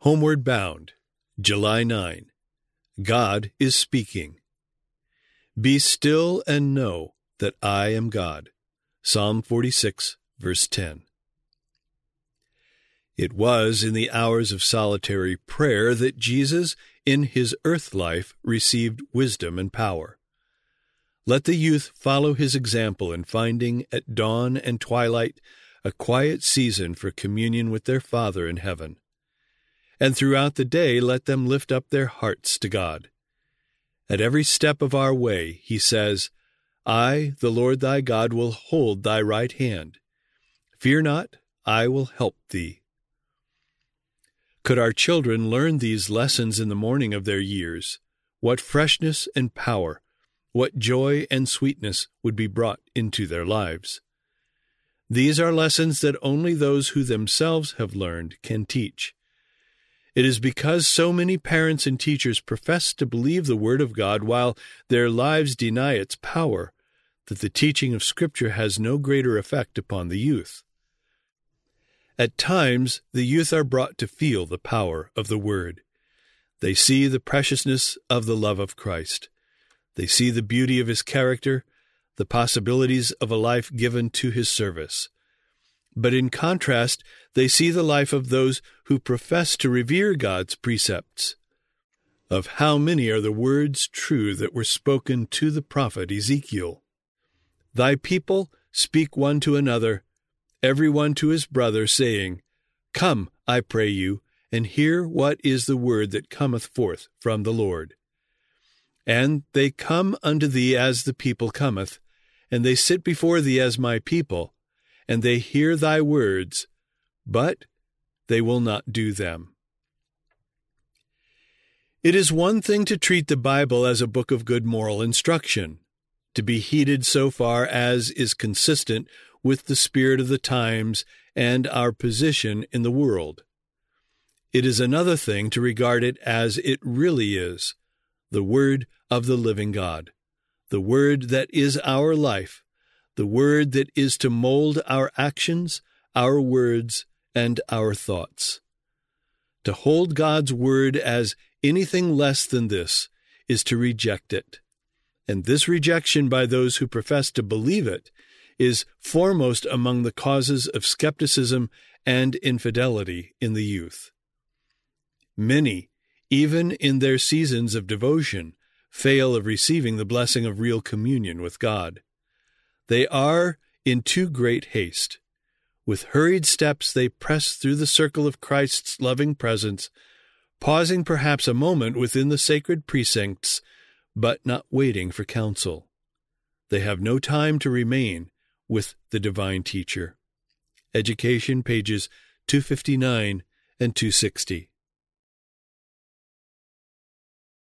Homeward Bound, July 9. God is speaking. Be still and know that I am God. Psalm 46, verse 10. It was in the hours of solitary prayer that Jesus, in his earth life, received wisdom and power. Let the youth follow his example in finding at dawn and twilight a quiet season for communion with their Father in heaven. And throughout the day let them lift up their hearts to God. At every step of our way, he says, I, the Lord thy God, will hold thy right hand. Fear not, I will help thee. Could our children learn these lessons in the morning of their years, what freshness and power, what joy and sweetness would be brought into their lives. These are lessons that only those who themselves have learned can teach. It is because so many parents and teachers profess to believe the Word of God while their lives deny its power that the teaching of Scripture has no greater effect upon the youth. At times, the youth are brought to feel the power of the Word. They see the preciousness of the love of Christ. They see the beauty of his character, the possibilities of a life given to his service. But in contrast, they see the life of those who profess to revere God's precepts. Of how many are the words true that were spoken to the prophet Ezekiel? Thy people speak one to another, every one to his brother, saying, Come, I pray you, and hear what is the word that cometh forth from the Lord. And they come unto thee as the people cometh, and they sit before thee as my people, and they hear thy words, but they will not do them. It is one thing to treat the Bible as a book of good moral instruction, to be heeded so far as is consistent with the spirit of the times and our position in the world. It is another thing to regard it as it really is, the Word of the living God, the Word that is our life, the Word that is to mold our actions, our words, and our thoughts. To hold God's Word as anything less than this is to reject it, and this rejection by those who profess to believe it is foremost among the causes of skepticism and infidelity in the youth. Many, even in their seasons of devotion, fail of receiving the blessing of real communion with God. They are in too great haste. With hurried steps they press through the circle of Christ's loving presence, pausing perhaps a moment within the sacred precincts, but not waiting for counsel. They have no time to remain with the divine teacher. Education, pages 259 and 260.